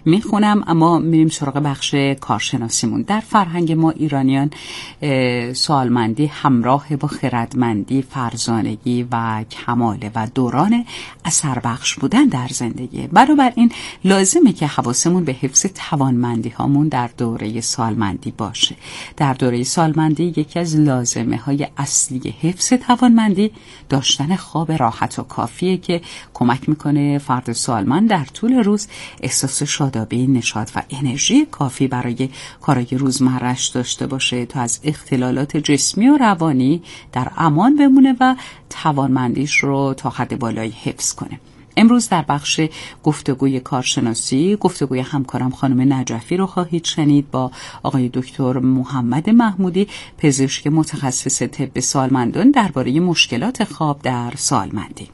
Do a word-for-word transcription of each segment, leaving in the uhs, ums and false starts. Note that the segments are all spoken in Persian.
میخونم، اما میریم سراغ بخش کارشناسیمون. در فرهنگ ما ایرانیان سالمندی همراه با خردمندی، فرزانگی و کماله و دوران اثر بخش بودن در زندگی. بنابراین لازمه که حواسمون به حفظ توانمندی هامون در دوره سالمندی باشه. در دوره سالمندی یکی از لازمه های اصلی حفظ توانمندی داشتن خواب راحت و کافیه که کمک میکنه فرد سالمند در طول روز احساس شادابی، نشاط و انرژی کافی برای کارهای روزمره‌اش داشته باشه تا از اختلالات جسمی و روانی در امان بمونه و توانمندیش رو تا حد بالایی حفظ کنه. امروز در بخش گفتگوی کارشناسی گفتگوی همکارم خانم نجفی رو خواهید شنید با آقای دکتر محمد محمودی، پزشک متخصص طب سالمندان، درباره مشکلات خواب در سالمندی.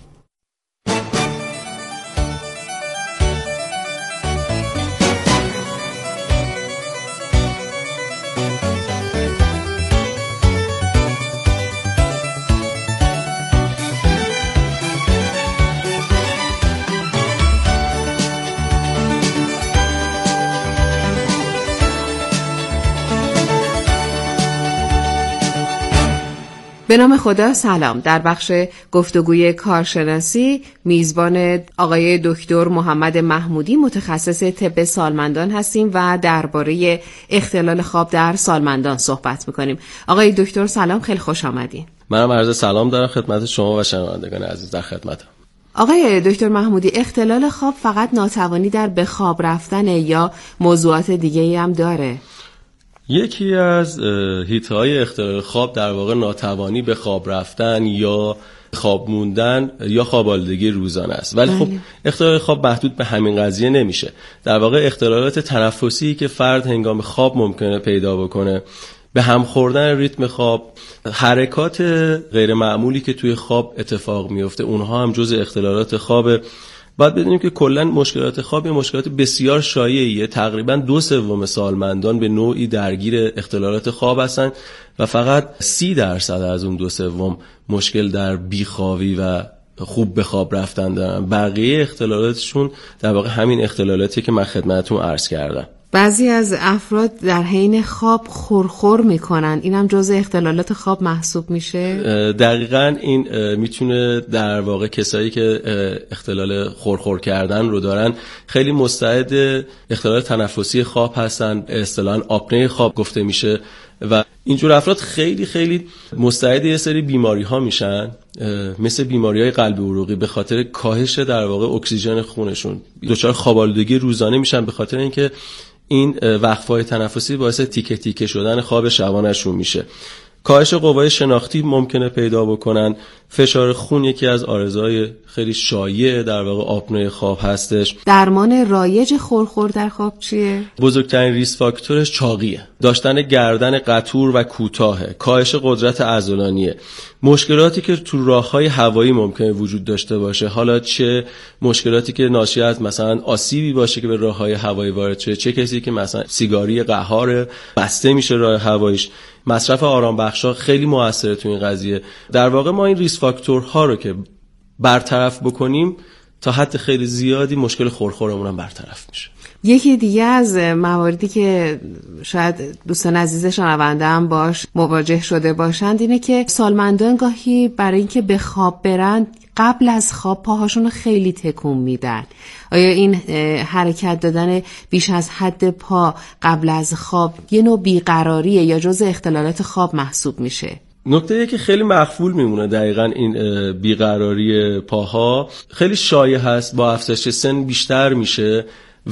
به نام خدا، سلام. در بخش گفتگوی کارشناسی میزبان آقای دکتر محمد محمودی، متخصص طب سالمندان هستیم و درباره اختلال خواب در سالمندان صحبت میکنیم. آقای دکتر سلام، خیلی خوش آمدین. منم عرض سلام دارم خدمت شما و شنوندگان عزیز در خدمتم. آقای دکتر محمودی، اختلال خواب فقط ناتوانی در به خواب رفتن یا موضوعات دیگه‌ای هم داره؟ یکی از حیطه‌های اختلال خواب در واقع ناتوانی به خواب رفتن یا خواب موندن یا خواب آلودگی روزانه است. ولی خب اختلال خواب محدود به همین قضیه نمیشه. در واقع اختلالات تنفسی که فرد هنگام خواب ممکنه پیدا بکنه، به هم خوردن ریتم خواب، حرکات غیر معمولی که توی خواب اتفاق میفته، اونها هم جزء اختلالات خوابه. باید بدونیم که کلا مشکلات خواب یه مشکلات بسیار شایعیه. تقریبا دو سوم سالمندان به نوعی درگیر اختلالات خواب هستن و فقط سی درصد از اون دو سوم مشکل در بیخوابی و خوب به خواب رفتن دارن. بقیه اختلالاتشون در واقع همین اختلالاتی که من خدمتتون عرض کردم. بعضی از افراد در حین خواب خورخور میکنن، اینم جزء اختلالات خواب محسوب میشه؟ دقیقاً این میتونه در واقع کسایی که اختلال خورخور کردن رو دارن خیلی مستعد اختلال تنفسی خواب هستن، اصطلاحاً آپنه خواب گفته میشه و اینجور افراد خیلی خیلی مستعد یه سری بیماری ها میشن، مثل بیماری های قلبی عروقی، به خاطر کاهش در واقع اکسیژن خونشون. دچار خواب آلودگی روزانه میشن به خاطر اینکه این وقفه‌های تنفسی باعث تیکه تیکه شدن خواب شبانه‌شون میشه. کاهش قوای شناختی ممکنه پیدا بکنن. فشار خون یکی از عارضه‌های خیلی شایع در واقع آپنه خواب هستش. درمان رایج خورخور در خواب چیه؟ بزرگترین ریسک فاکتورش چاقیه، داشتن گردن قطور و کوتاهه، کاهش قدرت عضلانیه، مشکلاتی که تو راه‌های هوایی ممکنه وجود داشته باشه، حالا چه مشکلاتی که ناشی از مثلا آسیبی باشه که به راه‌های هوایی وارد شه، چه کسی که مثلا سیگاری قهار بسته میشه راه هواییش، مصرف آرامبخشا خیلی موثره تو این قضیه. در واقع ما این ریسک فاکتورها رو که برطرف بکنیم تا حد خیلی زیادی مشکل خورخورمون هم برطرف میشه. یکی دیگه از مواردی که شاید دوستان عزیز شنونده هم باش مواجه شده باشند اینه که سالمندان گاهی برای اینکه به خواب برن قبل از خواب پاهاشون رو خیلی تکون میدن. آیا این حرکت دادن بیش از حد پا قبل از خواب یه نوع بیقراریه یا جزء اختلالات خواب محسوب میشه؟ نکته که خیلی مخفول میمونه دقیقاً این بیقراری پاها خیلی شایع هست، با افزایش سن بیشتر میشه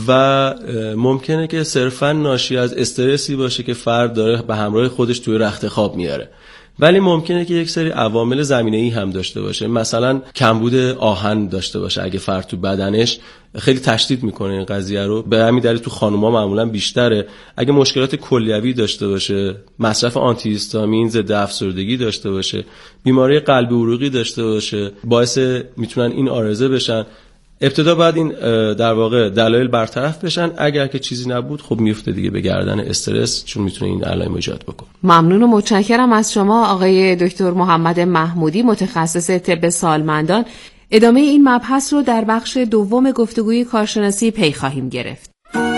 و ممکنه که صرفاً ناشی از استرسی باشه که فرد داره به همراه خودش توی رخت خواب میاره. ولی ممکنه که یک سری عوامل زمینه‌ای هم داشته باشه، مثلا کمبود آهن داشته باشه. اگه فرد تو بدنش خیلی تشدید میکنه این قضیه رو، به همین دلیل تو خانوما معمولا بیشتره. اگه مشکلات کلیوی داشته باشه، مصرف آنتی هیستامین ضد افسردگی داشته باشه، بیماری قلبی عروقی داشته باشه، باعث میتونن این عارضه بشن. ابتدا باید این در واقع دلایل برطرف بشن. اگر که چیزی نبود خب میفته دیگه به گردن استرس، چون میتونه این علائم ایجاد بکنه. ممنون و متشکرم از شما آقای دکتر محمد محمودی، متخصص طب سالمندان. ادامه این مبحث رو در بخش دوم گفتگوی کارشناسی پی خواهیم گرفت.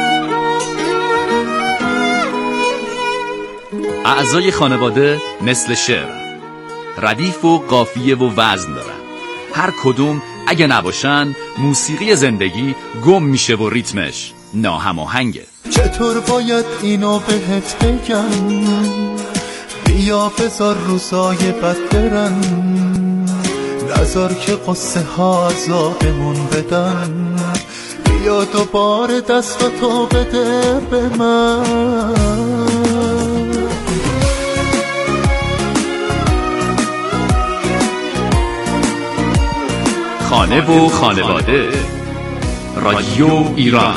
اعضای خانواده مثل شعر، ردیف و قافیه و وزن دارن. هر کدوم اگه نباشن موسیقی زندگی گم میشه و ریتمش ناهماهنگه. چطور باید اینو بهت بگم؟ بیا بذار روزای بد برن، نذار که قصه ها عذابمون بدن. بیا دوباره دستاتو بده به من. خانه و خانواده، رادیو ایران.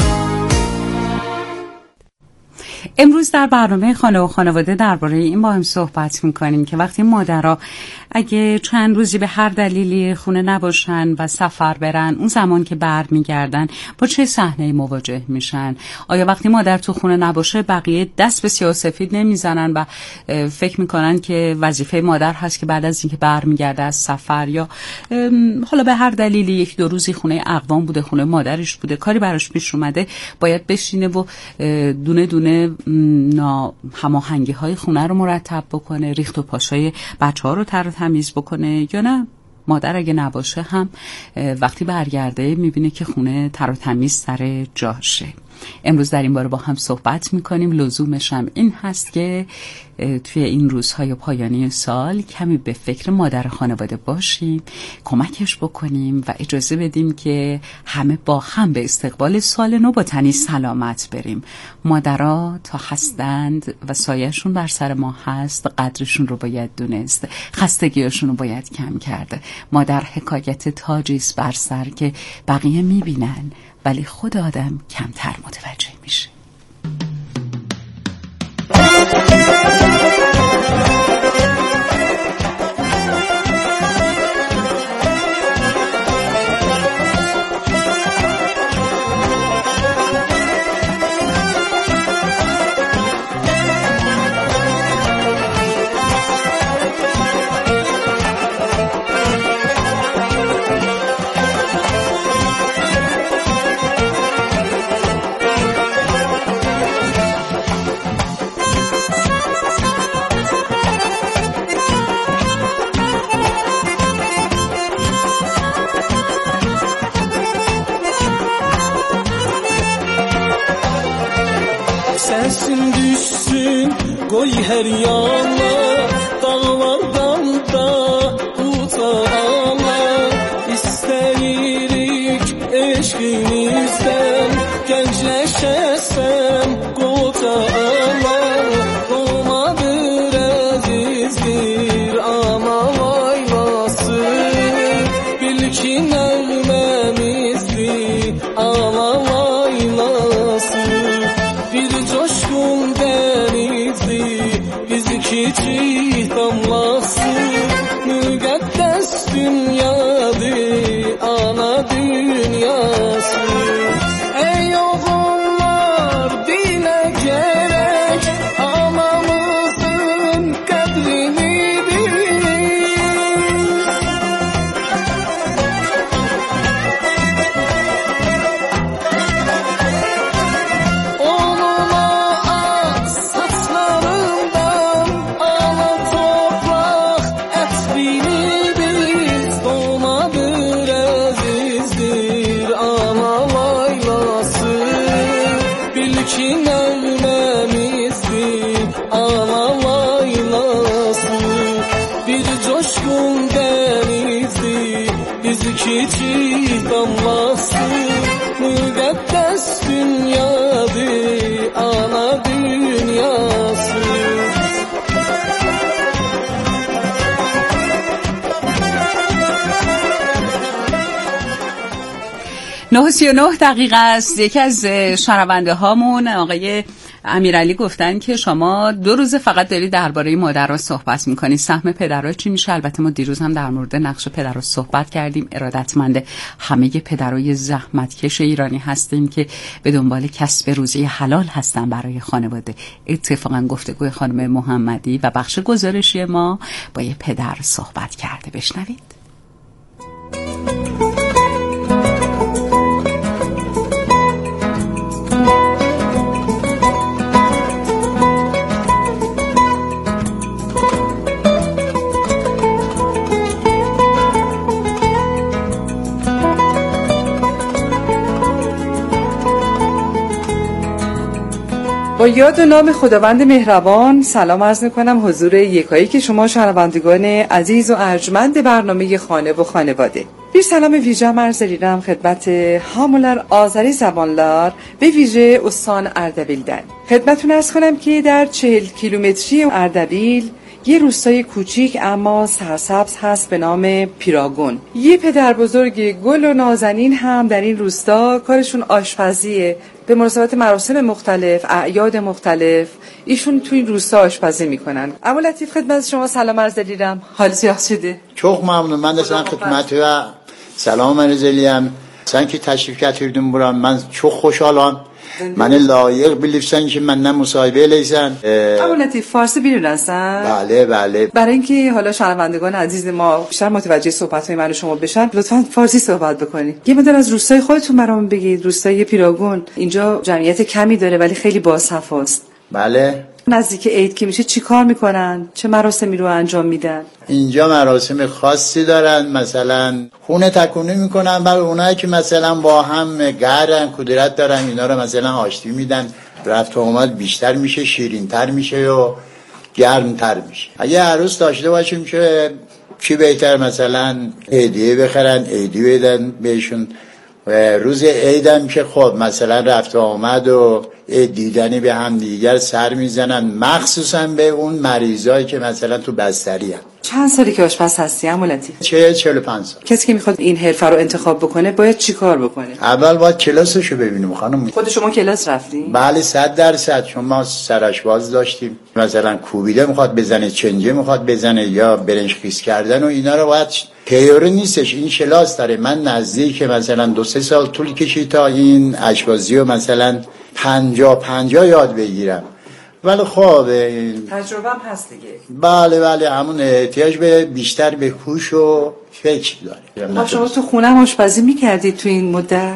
امروز در برنامه خانه و خانواده درباره این با هم صحبت میکنیم که وقتی مادرها اگه چند روزی به هر دلیلی خونه نباشن و سفر برن، اون زمان که برمیگردن با چه صحنه‌ای مواجه میشن؟ آیا وقتی مادر تو خونه نباشه بقیه دست به سیاه سفید نمیزنن و فکر میکنن که وظیفه مادر هست که بعد از اینکه برمیگرده از سفر یا حالا به هر دلیلی یک دو روزی خونه اقوام بوده، خونه مادرش بوده، کاری براش پیش اومده، باید بشینه و دونه دونه نا هماهنگی های خونه رو مرتب بکنه، ریخت و پاشای بچه ها رو تر و تمیز بکنه؟ یا نه مادر اگه نباشه هم وقتی برگرده میبینه که خونه تر و تمیز سر جاشه؟ امروز در این باره با هم صحبت میکنیم. لزومش هم این هست که توی این روزهای پایانی سال کمی به فکر مادر خانواده باشیم، کمکش بکنیم و اجازه بدیم که همه با هم به استقبال سال نو با تنی سلامت بریم. مادرها تا هستند و سایه‌شون بر سر ما هست، قدرشون رو باید دونست، خستگیاشون رو باید کم کرده. مادر حکایت تاجی است بر سر که بقیه میبینن ولی خود آدم کمتر متوجه میشه. Sensin düşsün koy her yana, dağlardan da utağlar. İsteyirik eşkinizden gençleşesem kotalar. Olmadır azizdir ama vaylası, bil ki nağmemizdir ama vaylası. Bir coşkun denizdi bizi küçük damlası, müqəddəs dünyadır ana dünyası. Ey oğullar dilə gerek anamızın qədrini bilin. Küçük damlası, müqəddəs dünyadır ana dünyası. نه و سی و نه دقیقه است. یکی از شنونده هامون آقای امیرعلی گفتن که شما دو روز فقط دارید درباره مادرها صحبت میکنید، سهم پدرها چی میشه؟ البته ما دیروز هم در مورد نقش پدرها صحبت کردیم. ارادتمند همه پدرای زحمتکش ایرانی هستیم که به دنبال کسب روزی حلال هستن برای خانواده. اتفاقا گفتگوی خانم محمدی و بخش گزارشی ما با یه پدر صحبت کرده، بشنوید. با یاد و نام خداوند مهربان سلام عرض میکنم حضور یکایی که شما شنوندگان عزیز و ارجمند برنامه خانه و خانواده. bir سلام ویژه عرض دارم خدمت هامولر آذری زبانلار به ویژه استان اردبیل‌دن. خدمتتون عرض کنم که در چهل کیلومتری اردبیل یه روستای کوچیک اما سرسبز هست به نام پیراگون. یه پدر بزرگ گل و نازنین هم در این روستا کارشون آشپزیه. به مناسبت مراسم مختلف، اعیاد مختلف ایشون توی این روستا آشپزی میکنن. اما لطیف خدمت شما سلام عرض دارم. حالت yaxşıdır. Çok memnunum. Ben de sana xidmət və salam arz eləyəm. Sən ki təşrif gətirdin bura. Mən çox xoşalam. Məni layiq bilirsən ki məndən müsahibə eləysən. اما لطیف فارسی بیرونستن؟ بله بله. برای اینکه حالا شنوندگان عزیز ما بیشتر متوجه صحبت‌های من و شما بشن لطفاً فارسی صحبت بکنید. یه مدل از روستای خودتون برام بگید. روستای پیراگون اینجا جمعیت کمی داره ولی خیلی باصفاست. بله. نزدیک عید که میشه چی کار میکنن؟ چه مراسمی رو انجام میدن؟ اینجا مراسم خاصی دارن، مثلا خونه تکونی میکنن برای اونایی که مثلا با هم گرن کدرت دارن اینا رو مثلا آشتی میدن، رفت و آمد بیشتر میشه، شیرین‌تر میشه و گرم‌تر میشه. اگه عروس داشته باشیم که چی بهتر مثلا هدیه بخرن، هدیه بدن بهشون و روز عیدم که خب مثلا رفت و آمد و دیدنی به هم دیگر سر میزنن، مخصوصا به اون مریضایی که مثلا تو بستری هم. چند سالی که آشپز هستی عمو لطیف؟ چه چهل و پنج سال. کسی که میخواد این حرفه رو انتخاب بکنه باید چی کار بکنه؟ اول باید کلاسشو ببینیم خانم. خود شما کلاس رفتین؟ بله صد درصد. چون ما سرآشپز داشتیم، مثلا کوبیده میخواد بزنه، چنجه میخواد بزنه یا برنج خیس کردن و اینا رو باید تئوری نیستش، این کلاس داره. من نزدیک مثلا دو سه سال طول کشید تا این آشپزی رو مثلا پنجاه پنجاه یاد بگیرم. ولی خب تجربه هم هست دیگه. بله بله همون احتیاج به بیشتر به هوش و فکر داره. ما شما تو خونه هم آشپزی میکردید تو این مدت؟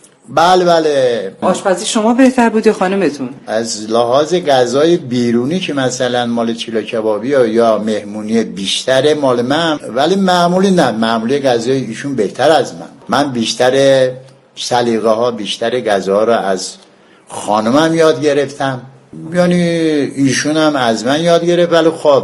بله بله. آشپزی شما بهتر بود یا خانمتون؟ از لحاظ غذای بیرونی که مثلا مال چیلا کبابی یا مهمونی بیشتر مال من، ولی معمولی نه، معمولی غذای ایشون بهتر از من. من بیشتر سلیقه ها، بیشتر غذاها رو از خانمم یاد گرفتم، یعنی ایشون هم از من یاد گرفت. ولی خب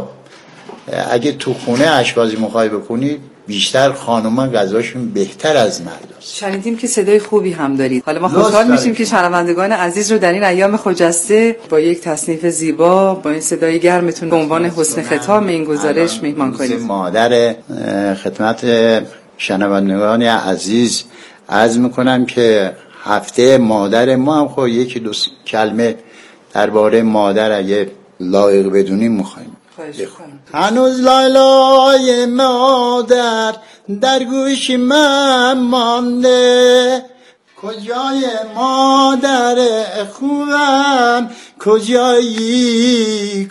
اگه تو خونه آشپزی میخوای بکنی بیشتر خانوما غذاشون بهتر از مرداست. شنیدیم که صدای خوبی هم دارید. حالا ما خوشحال میشیم که شنوندگان عزیز رو در این ایام خجسته با یک تصنیف زیبا با این صدای گرمتون به عنوان حسن ختام این گزارش میهمان کنید. مادر خدمت شنوندگان عزیز عرض میکنم که هفته مادر ما هم خب یکی دو کلمه درباره مادر اگه لایق بدونیم میخوایم. هنوز لالای مادر در گوش من مانده، کجای مادر خوبم، کجایی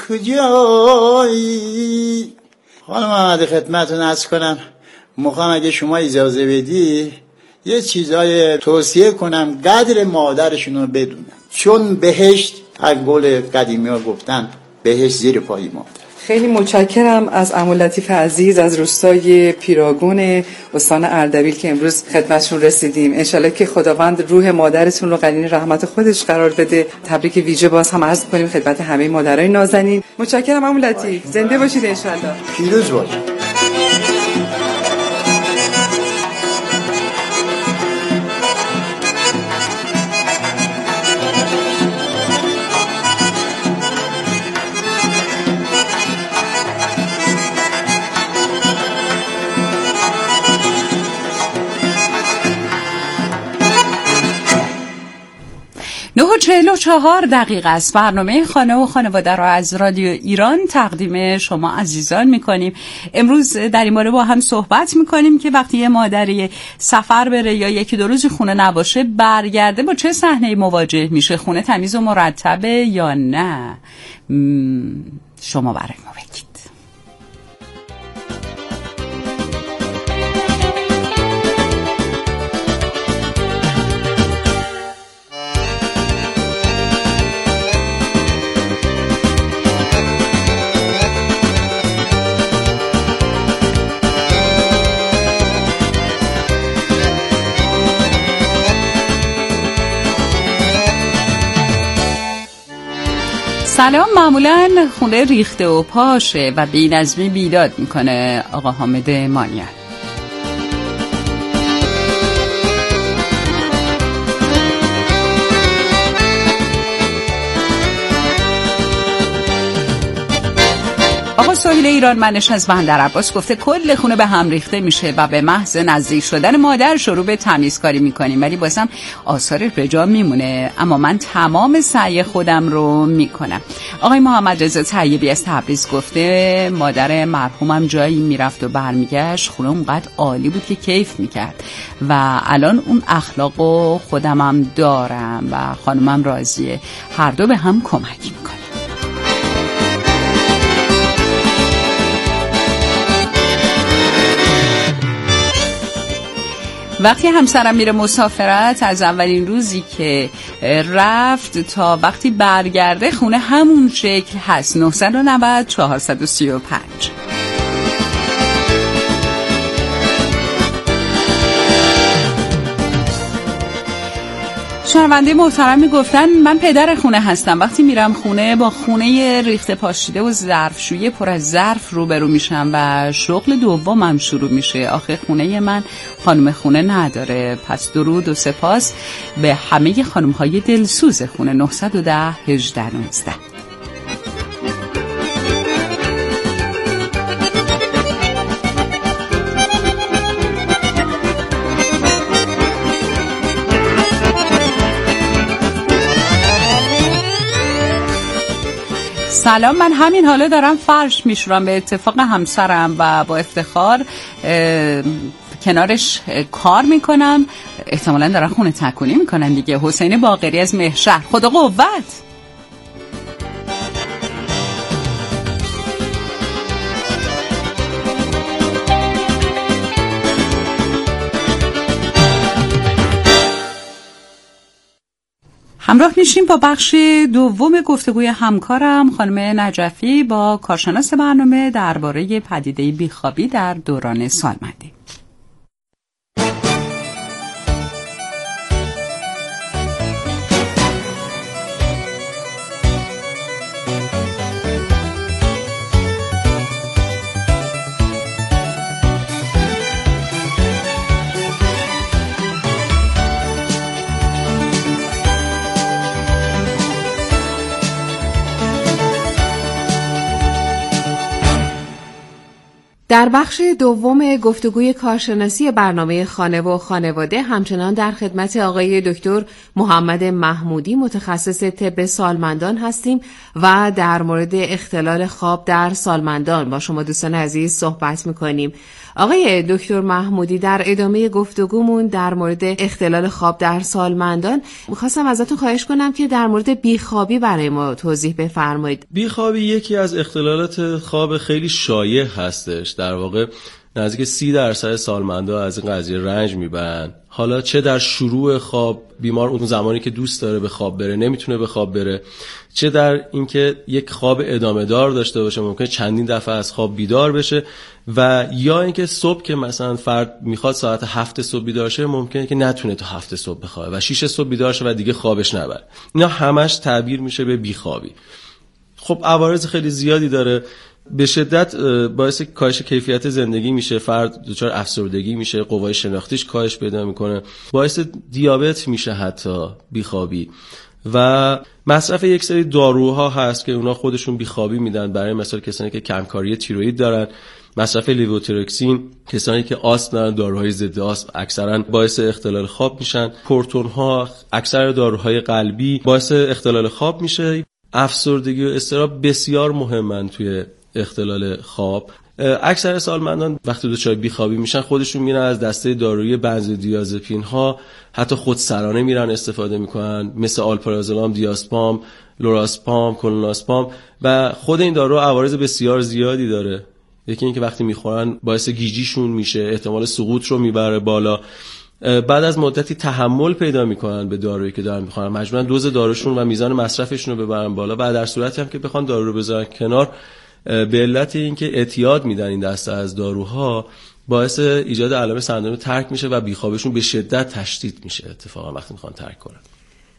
کجایی. خانم محمد خدمتون عرض کنم میخوام اگه شما اجازه بدی یه چیزای توصیه کنم قدر مادرشون رو بدونن، چون بهشت از قول قدیمی ها گفتن بهشت زیر پای مادر. خیلی متشکرم از عمو لطیف عزیز از روستای پیراگون استان اردبیل که امروز خدمتشون رسیدیم. انشالله که خداوند روح مادرتون رو قرین رحمت خودش قرار بده. تبریک ویژه باز هم عرض کنیم خدمت همه مادرای نازنین. متشکرم عمو لطیف. زنده باشید انشالله. پیروز باشید. نه و چهل و چهار دقیقه است. برنامه خانه و خانواده را از رادیو ایران تقدیم شما عزیزان میکنیم. امروز در این باره با هم صحبت میکنیم که وقتی یه مادری سفر بره یا یکی دو روزی خونه نباشه برگرده با چه صحنه‌ای مواجه میشه؟ خونه تمیز و مرتبه یا نه؟ شما برای ما بگید. سلام. معمولا خونه ریخته و پاشه و بی‌نظمی بیداد میکنه آقا حامد مانیان. آقا سهیل ایرانمنش از بندر عباس گفته کل خونه به هم ریخته میشه و به محض نزدیک شدن مادر شروع به تمیزکاری میکنیم ولی بازم آثار رجا میمونه، اما من تمام سعی خودم رو میکنم. آقای محمد رضا طیبی از تبریز گفته مادر مرحومم جایی میرفت و برمیگشت خونه اونقدر عالی بود که کیف میکرد و الان اون اخلاقو خودمم دارم و خانمم راضیه، هر دو به هم کمک میکنه. وقتی همسرم میره مسافرت از اولین روزی که رفت تا وقتی برگرده خونه همون شکل هست. نه نه نه چهار سه پنج. شنونده محترم میگفتن من پدر خونه هستم، وقتی میرم خونه با خونه ریخته پاشیده و ظرفشویی پر از ظرف روبرو میشم و شغل دومم شروع میشه. آخه خونه من خانم خونه نداره. پس درود و سپاس به همه خانم‌های دلسوز خونه. نه یک صفر هجده نوزده. سلام، من همین حالا دارم فرش میشورم به اتفاق همسرم و با افتخار کنارش کار میکنم. احتمالاً دارن خونه تکونی میکنن دیگه. حسین باقری از مهشهر. خدا قوت. همراه میشیم با بخش دوم گفتگوی همکارم خانم نجفی با کارشناس برنامه درباره پدیده بیخوابی در دوران سالمندی. در بخش دوم گفتگوی کارشناسی برنامه خانه و خانواده همچنان در خدمت آقای دکتر محمد محمودی متخصص طب سالمندان هستیم و در مورد اختلال خواب در سالمندان با شما دوستان عزیز صحبت میکنیم. آقای دکتر محمودی، در ادامه گفتگومون در مورد اختلال خواب در سالمندان میخواستم ازتون خواهش کنم که در مورد بیخوابی برای ما توضیح بفرمایید. بیخوابی یکی از اختلالات خواب خیلی شایع هستش. در واقع نزدیک سی درصد سالمندا از این قضیه رنج میبرن. حالا چه در شروع خواب، بیمار اون زمانی که دوست داره به خواب بره نمیتونه به خواب بره، چه در اینکه یک خواب ادامه دار داشته باشه، ممکنه چندین دفعه از خواب بیدار بشه، و یا اینکه صبح که مثلا فرد میخواد ساعت هفت صبح بیدار شه ممکنه که نتونه تا هفت صبح بخوابه و شیش صبح بیدار شه و دیگه خوابش نبره. اینا همش تعبیر میشه به بیخوابی. خب عوارض خیلی زیادی داره. به شدت باعث کاهش کیفیت زندگی میشه، فرد دچار افسردگی میشه، قوای شناختیش کاهش پیدا میکنه، باعث دیابت میشه حتی بیخوابی. و مصرف یک سری داروها هست که اونا خودشون بیخوابی میدن. برای مثال کسانی که کمکاری تیروئید دارن، مصرف لیووتیروکسین، کسانی که آسم دارن، داروهای ضد آسم اکثرا باعث اختلال خواب میشن. کورتون ها، اکثر داروهای قلبی باعث اختلال خواب میشه. افسردگی و اضطراب بسیار مهمن توی اختلال خواب. اکثر سالمندان وقتی دچار بیخوابی میشن خودشون میرن از دسته دارویی بنزودیازپین ها، حتی خودسرانه میرن استفاده میکنن، مثل آلپرازولام، دیاسپام، لوراسپام، کلوناسپام، و خود این دارو عوارض بسیار زیادی داره. یکی اینکه وقتی میخورن باعث گیجیشون میشه، احتمال سقوط رو میبره بالا. بعد از مدتی تحمل پیدا میکنن به دارویی که دارن میخورن، مجبورن دوز داروشون و میزان مصرفشون رو ببرن بالا، و در صورتی هم که بخوان دارو رو بذارن کنار، به علت اینکه اعتیاد میدن این دسته از داروها، باعث ایجاد علائم سندروم ترک میشه و بیخوابشون به شدت تشدید میشه اتفاقا وقتی میخوان ترک کنن.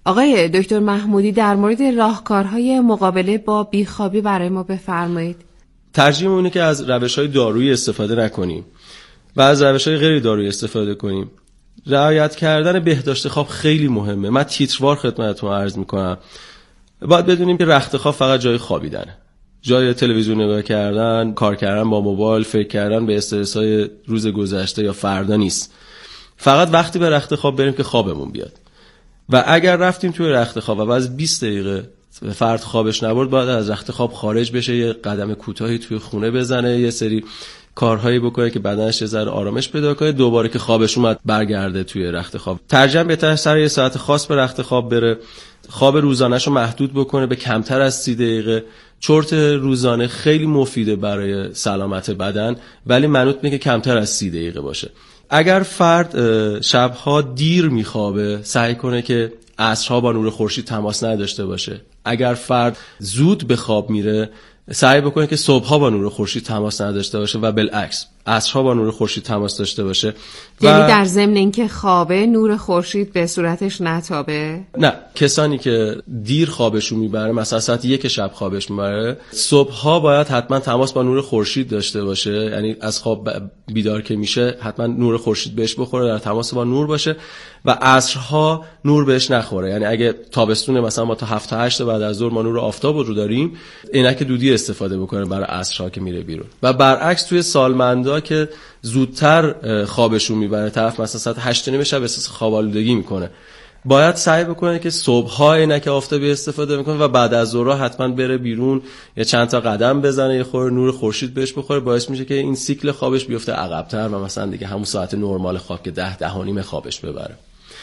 آقای دکتر محمودی در مورد راهکارهای مقابله با بیخوابی برای ما بفرمایید. ترجیح اونه که از روش‌های دارویی استفاده نکنیم و از روش‌های غیر دارویی استفاده کنیم. رعایت کردن بهداشت خواب خیلی مهمه. من تیتروار خدمتتون عرض میکنم. باید بدونیم که رخت خواب فقط جای خوابیدنه، جای تلویزیون نگاه کردن، کار کردن با موبایل، فکر کردن به استرس‌های روز گذشته یا فردا نیست. فقط وقتی به رخت خواب بریم که خوابمون بیاد. و اگر رفتیم توی رخت خواب و بعد بیست دقیقه فرد خوابش نبرد، باید از رخت خواب خارج بشه، یه قدم کوتاهی توی خونه بزنه، یه سری کارهایی بکنه که بدنش یه ذره آرامش پیدا کنه، دوباره که خوابش اومد برگرده توی رخت خواب. ترجیحاً بهتره سر یه ساعت خاص به رخت خواب بره، خواب روزانه‌شو محدود بکنه به کمتر از سی دقیقه. چرت روزانه خیلی مفیده برای سلامت بدن، ولی منوط میگه کمتر از سی دقیقه باشه. اگر فرد شبها دیر میخوابه، سعی کنه که عصرها با نور خورشید تماس نداشته باشه. اگر فرد زود به خواب میره، سعی بکنه که صبحها با نور خورشید تماس نداشته باشه و بالعکس عصرها با نور خورشید تماس داشته باشه. یعنی در ضمن اینکه خوابه نور خورشید به صورتش نتابه؟ نه، کسانی که دیر خوابشون میبره، مثلا ساعت یک شب خوابش میبره، صبحها باید حتما تماس با نور خورشید داشته باشه. یعنی از خواب بیدار که میشه حتما نور خورشید بهش بخوره، در تماس با نور باشه و عصرها نور بهش نخوره. یعنی اگه تابستون مثلا ما تا هفت تا هشت بعد از ظهر ما نور آفتاب رو داریم، عینک دودی استفاده بکنه برای عصرها که میره بیرون. و برعکس توی سالمندا که زودتر خوابشون میبره، طرف مثلا ساعت هشت و نیم شب احساس خواب آلودگی میکنه، باید سعی بکنه که صبح‌ها عینک آفتابی استفاده میکنه و بعد از ظهر حتما بره بیرون، یا چند تا قدم بزنه، یه خورده نور خورشید بهش بخوره، باعث میشه که این سیکل خوابش بیفته عقب‌تر و مثلا دیگه همون ساعت نرمال خواب که ده ده و نیم خوابش ببره.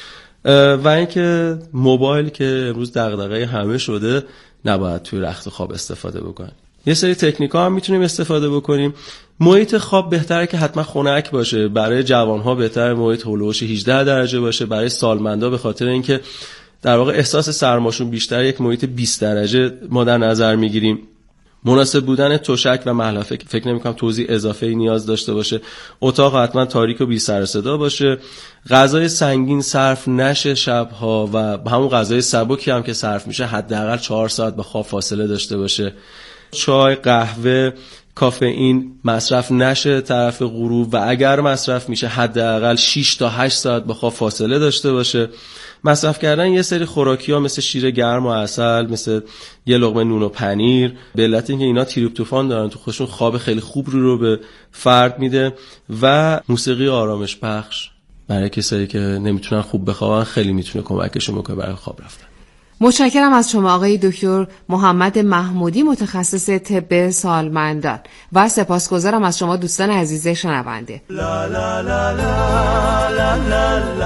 و اینکه موبایل که امروز دغدغه همه شده، نباید توی رخت خواب استفاده بکنه. یه سری تکنیک‌ها هم میتونیم استفاده بکنیم. محیط خواب بهتره که حتما خنک باشه. برای جوان‌ها بهتره محیط هولوش هجده درجه باشه. برای سالمندا به خاطر اینکه در واقع احساس سرماشون بیشتر، یک محیط بیست درجه ما در نظر میگیریم. مناسب بودن تشک و محلفه فکر نمی‌کنم توضیح اضافه‌ای نیاز داشته باشه. اتاق حتما تاریک و بی سر و صدا باشه. غذای سنگین صرف نشه شب‌ها و همون غذای سبکی هم که صرف میشه حداقل چهار ساعت با خواب فاصله داشته باشه. چای، قهوه، کافئین مصرف نشه طرف غروب و اگر مصرف میشه حداقل شش تا هشت ساعت با خواب فاصله داشته باشه. مصرف کردن یه سری خوراکی‌ها مثل شیر گرم و عسل، مثل یه لقمه نون و پنیر، به علت اینکه اینا تریپتوفان دارن تو خودشون، خواب خیلی خوب رو رو به فرد میده. و موسیقی آرامش بخش برای کسایی که نمیتونن خوب بخوابن خیلی میتونه کمکشون بکنه برای خواب رفتن. متشکرم از شما آقای دکتر محمد محمودی، متخصص طب سالمندان، و سپاسگزارم از شما دوستان عزیز شنونده. لا لا لا لا لا لا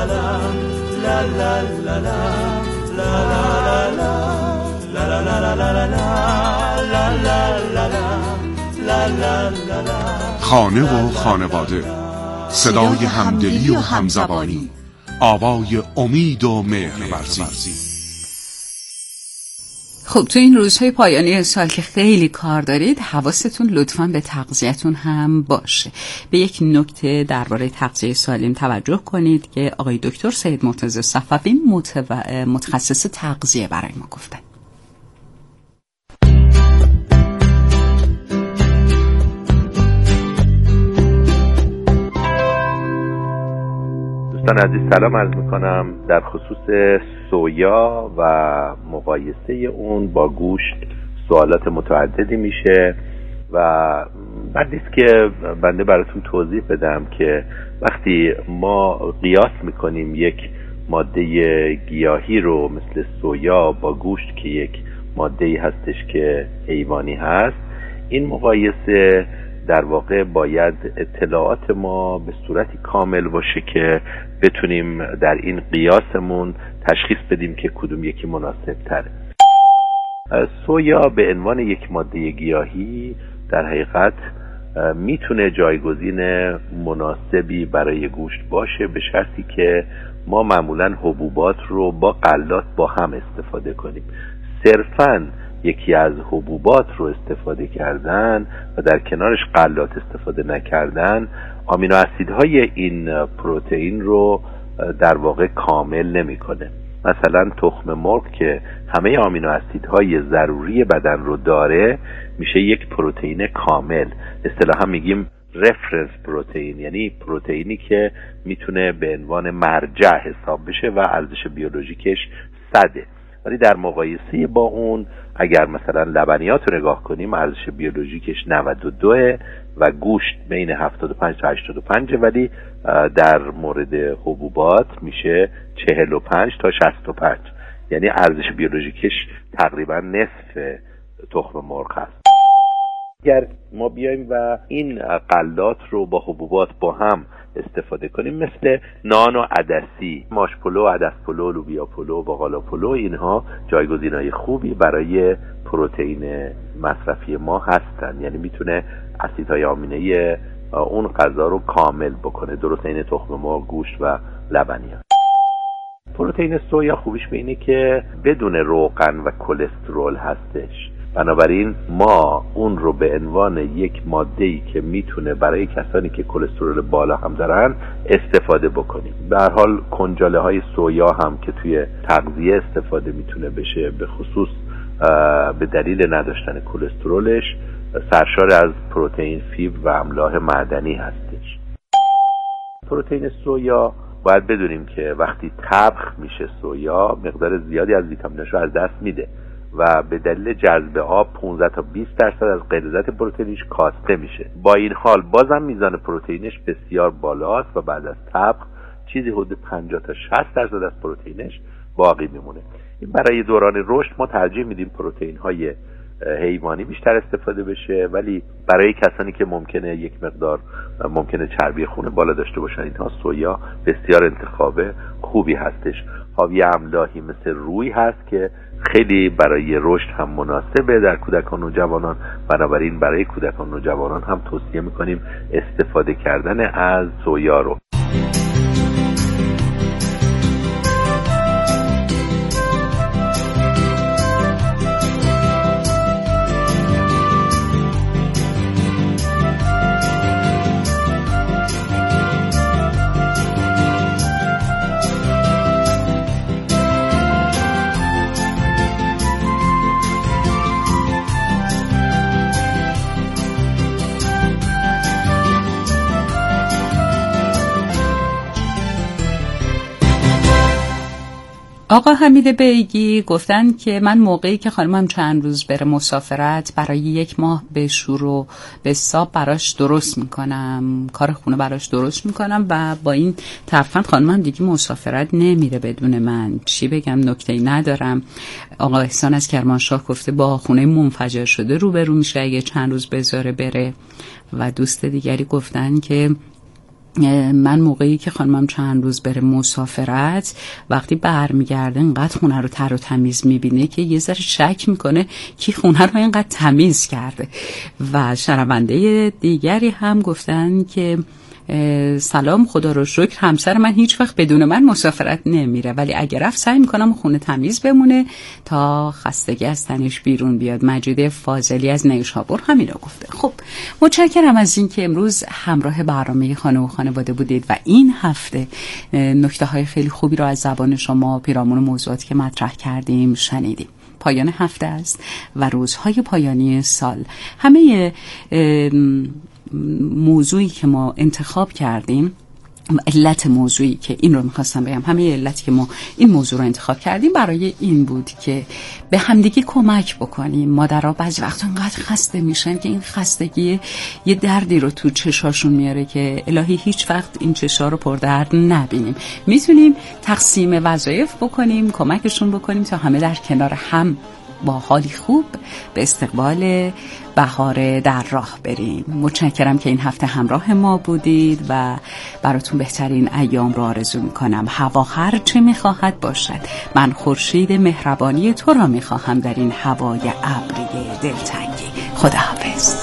لا. خانه و خانواده، صدای همدلی و همزبانی، آوای امید و مهرورزی. خب تو این روزهای پایانی سال که خیلی کار دارید، حواستون لطفاً به تغذیه‌تون هم باشه. به یک نکته درباره تغذیه سالم توجه کنید که آقای دکتر سید مرتضی صفوی متو... متخصص تغذیه برای ما گفتن. دوستان عزیز سلام عرض میکنم. در خصوص سویا و مقایسه اون با گوشت سوالات متعددی میشه و بعد نیست که بنده براتون توضیح بدم که وقتی ما قیاس میکنیم یک ماده گیاهی رو مثل سویا با گوشت که یک ماده‌ای هستش که حیوانی هست، این مقایسه در واقع باید اطلاعات ما به صورتی کامل باشه که بتونیم در این قیاسمون تشخیص بدیم که کدوم یکی مناسب تره. سویا به عنوان یک ماده گیاهی در حقیقت میتونه جایگزین مناسبی برای گوشت باشه، به شرطی که ما معمولا حبوبات رو با غلات با هم استفاده کنیم. صرفاً یکی از حبوبات رو استفاده کردن و در کنارش غلات استفاده نکردن، آمینو اسیدهای این پروتئین رو در واقع کامل نمیکنه. مثلا تخم مرغ که همه آمینو اسیدهای ضروری بدن رو داره میشه یک پروتئین کامل. اصطلاحا میگیم رفرنس پروتئین، یعنی پروتئینی که میتونه به عنوان مرجع حساب بشه و ارزش بیولوژیکش صده. ولی در مقایسه با اون اگر مثلا لبنیات رو نگاه کنیم ارزش بیولوژیکش نود و دو و گوشت بین هفتاد و پنج تا هشتاد و پنج، ولی در مورد حبوبات میشه چهل و پنج تا شصت و پنج، یعنی ارزش بیولوژیکش تقریبا نصف تخم مرغ هست. اگر ما بیایم و این غلات رو با حبوبات با هم استفاده کنیم مثل نان و عدسی، ماش پلو، عدس پلو، لوبیا پلو، باقالا پلو، اینها جایگزینای خوبی برای پروتئین مصرفی ما هستن، یعنی میتونه اسیدهای آمینه اون غذا رو کامل بکنه، درست این تخم مرغ، گوشت و لبنیات. پروتئین سویا خوبیش به اینه که بدون روغن و کلسترول هستش، بنابراین ما اون رو به عنوان یک ماده‌ای که میتونه برای کسانی که کلسترول بالا هم دارن استفاده بکنیم. به هر حال کنجاله های سویا هم که توی تغذیه استفاده میتونه بشه، به خصوص به دلیل نداشتن کلسترولش سرشار از پروتئین، فیبر و املاح معدنی هستش. پروتئین سویا باید بدونیم که وقتی طبخ میشه سویا مقدار زیادی از ویتامیناش رو از دست میده و به دلیل جذب آب پانزده تا بیست درصد از غلیظت پروتئینش کاسته میشه. با این حال بازم میزان پروتئینش بسیار بالاست و بعد از طبخ چیزی حدود پنجاه تا شصت درصد از پروتئینش باقی میمونه. این برای دوران رشد ما ترجیح میدیم پروتئین های حیوانی بیشتر استفاده بشه، ولی برای کسانی که ممکنه یک مقدار ممکنه چربی خون بالا داشته باشن اینها سویا بسیار انتخاب خوبی هستش. حاوی املاحی مثل روی هست که خیلی برای رشد هم مناسبه در کودکان و جوانان، بنابراین برای کودکان و جوانان هم توصیه میکنیم استفاده کردن از سویا رو. آقا حمید بیگی گفتن که من موقعی که خانمم چند روز بره مسافرت برای یک ماه به شروع به حساب براش درست میکنم، کار خونه براش درست میکنم و با این ترفند خانمم دیگه مسافرت نمیره بدون من. چی بگم، نکته‌ای ندارم. آقا احسان از کرمانشاه گفته با خونه منفجر شده روبرو میشه اگه چند روز بذاره بره. و دوست دیگری گفتن که من موقعی که خانمم چند روز بره مسافرت وقتی برمیگرده اینقدر خونه رو تر و تمیز میبینه که یه ذره شک میکنه کی خونه رو اینقدر تمیز کرده. و شنونده دیگری هم گفتن که سلام، خدا رو شکر همسر من هیچ وقت بدون من مسافرت نمیره، ولی اگر رفت سعی میکنم خونه تمیز بمونه تا خستگی از تنش بیرون بیاد. مجید فاضلی از نیشابور همین رو گفته. خب متشکرم از این که امروز همراه برنامه خانه و خانواده بودید و این هفته نکته های خیلی خوبی رو از زبان شما پیرامون موضوعاتی که مطرح کردیم شنیدیم. پایان هفته است و روزهای پایانی سال. همه موضوعی که ما انتخاب کردیم، علت موضوعی که این رو میخواستم بگم، همه علتی که ما این موضوع رو انتخاب کردیم برای این بود که به همدیگه کمک بکنیم. مادرها بعضی وقتا انقدر خسته میشن که این خستگی یه دردی رو تو چشاشون میاره که الهی هیچ وقت این چشا رو پر درد نبینیم. میتونیم تقسیم وظایف بکنیم، کمکشون بکنیم تا همه در کنار هم با حالی خوب به استقبال بهار در راه بریم. متشکرم که این هفته همراه ما بودید و براتون بهترین ایام رو آرزو میکنم. هوا هر چه میخواهد باشد، من خورشید مهربانی تو را میخواهم در این هوای ابری دلتنگی. خداحافظ.